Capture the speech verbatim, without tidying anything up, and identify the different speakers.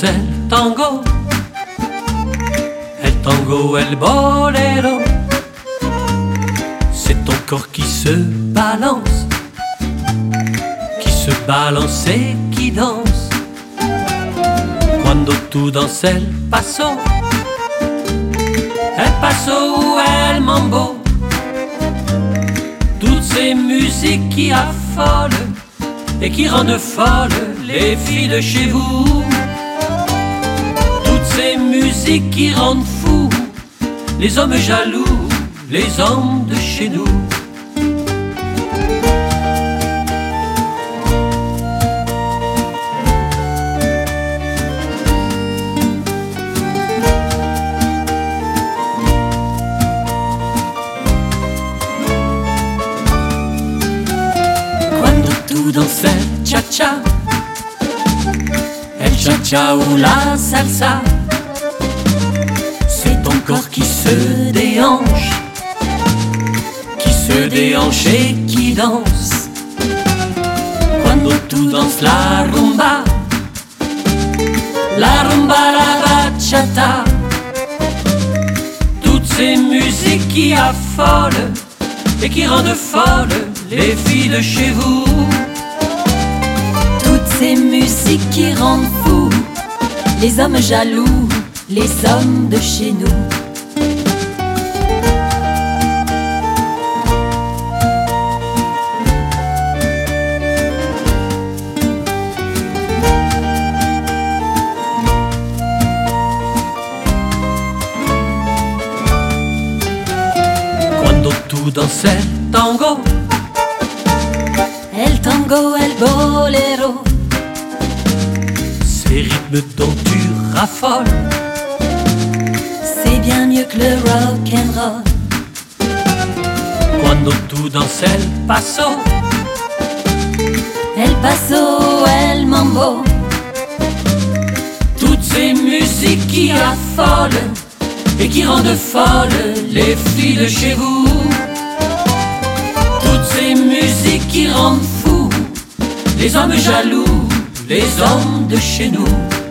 Speaker 1: danse el tango, el tango, el bolero. C'est ton corps qui se balance, qui se balance et qui danse. Quando tu danses el paso, el paso ou el mambo, toutes ces musiques qui affolent et qui rendent folles les filles de chez vous. Toutes ces musiques qui rendent fous les hommes jaloux, les hommes de chez nous. Quando tu danses el cha-cha, el cha-cha ou la salsa, c'est ton corps qui se déhanche, se déhanche et qui danse. Quando tu danses la rumba, la rumba, la bachata, toutes ces musiques qui affolent et qui rendent folles les filles de chez vous.
Speaker 2: Toutes ces musiques qui rendent fous les hommes jaloux, les hommes de chez nous.
Speaker 1: Tu danses el tango,
Speaker 2: el tango, el bolero,
Speaker 1: ces rythmes dont tu raffoles,
Speaker 2: c'est bien mieux que le rock and roll.
Speaker 1: Quando tu danses el paso,
Speaker 2: el paso, el mambo,
Speaker 1: toutes ces musiques qui affolent et qui rendent folles les filles de chez vous. Toutes ces musiques qui rendent fous les hommes jaloux, les hommes de chez nous.